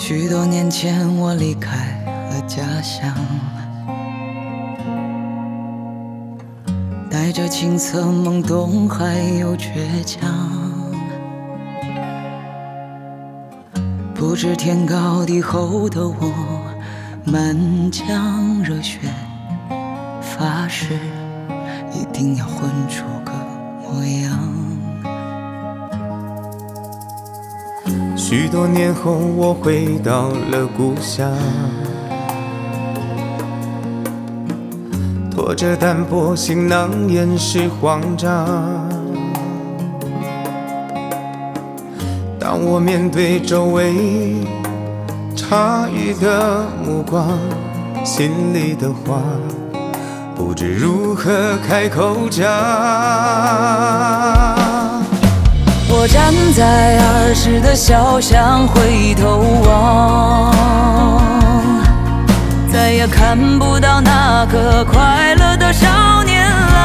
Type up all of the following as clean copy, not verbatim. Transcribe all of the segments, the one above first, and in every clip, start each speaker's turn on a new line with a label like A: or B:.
A: 许多年前我离开了家乡，带着青涩懵懂还有倔强，不知天高地厚的我满腔热血，发誓一定要混出个模样。
B: 许多年后我回到了故乡，拖着单薄行囊掩饰慌张。当我面对周围诧异的目光，心里的话不知如何开口讲。
A: 我站在儿时的小巷回头望，再也看不到那个快乐的少年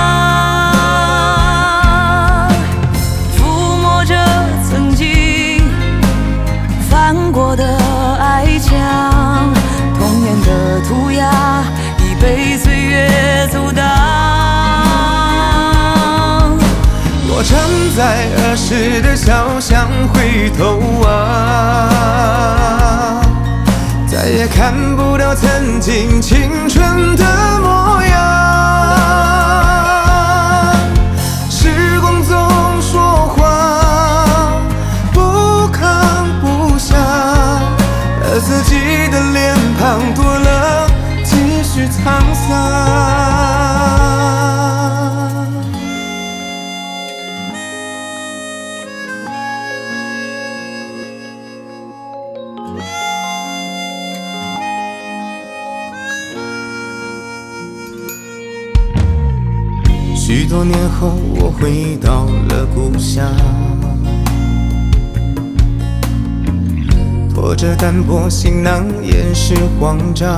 A: 郎，抚摸着曾经翻过的爱墙，童年的涂鸦已被岁月阻挡。
B: 我站在儿时的小巷回头望，再也看不到曾经青春的模样。时光总说谎，不吭不响，而自己的脸庞多了几许沧桑。许多年后我回到了故乡，拖着单薄行囊掩饰慌张。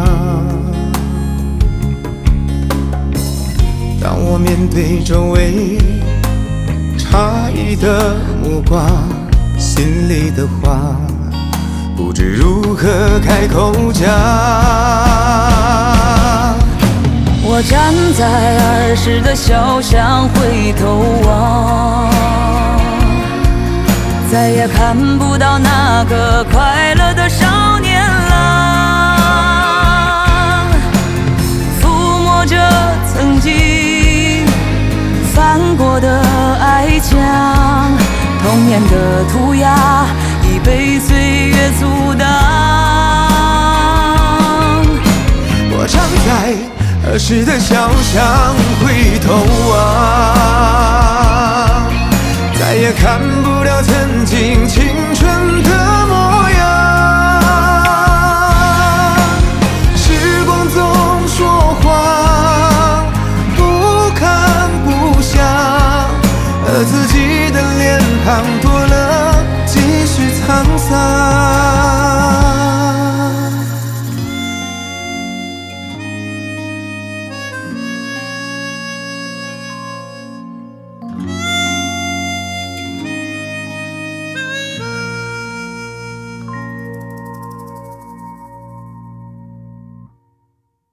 B: 当我面对周围诧异的目光，心里的话不知如何开口讲。
A: 我站在儿时的小巷回头望，再也看不到那个快乐的少年郎，抚摸着曾经翻过的爱墙，童年的涂鸦已被岁月阻挡。
B: 我站在儿时的小巷回头望，再也看不到曾经青